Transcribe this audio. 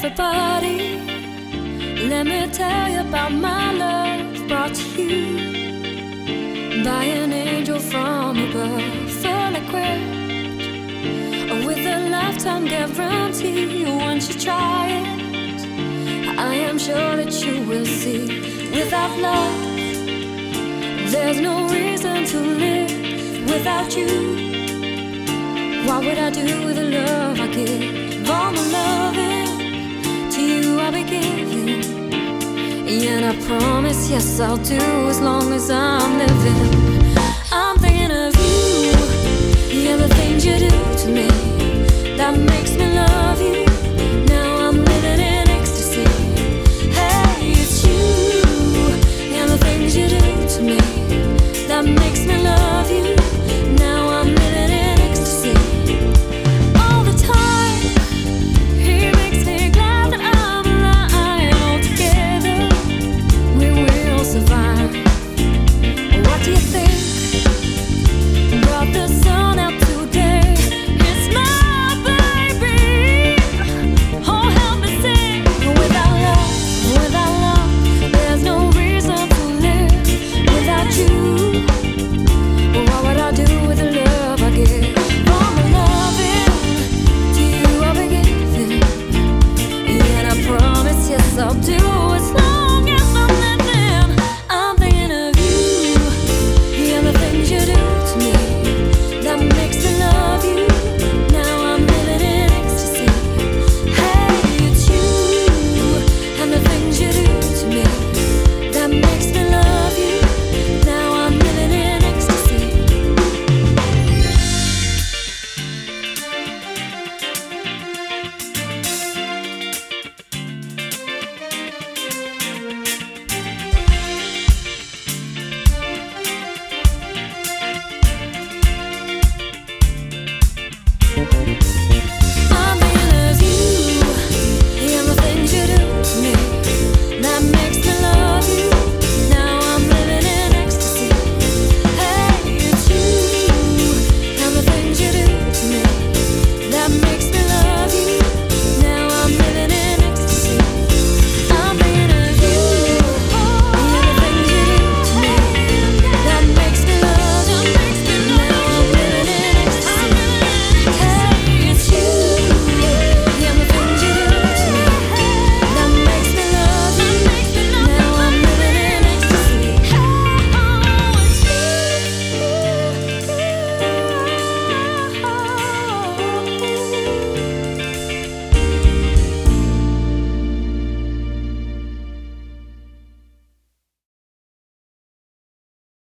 everybody. Let me tell you about my love brought to you by an angel from above, full equipped with a lifetime guarantee. Once you try it, I am sure that you will see. Without love, there's no reason to live without you. What would I do with the love I give? All my loving to you I'll be giving, and I promise, yes, I'll do as long as I'm living. I'm thinking of you, yeah, the things you do to me that makes me love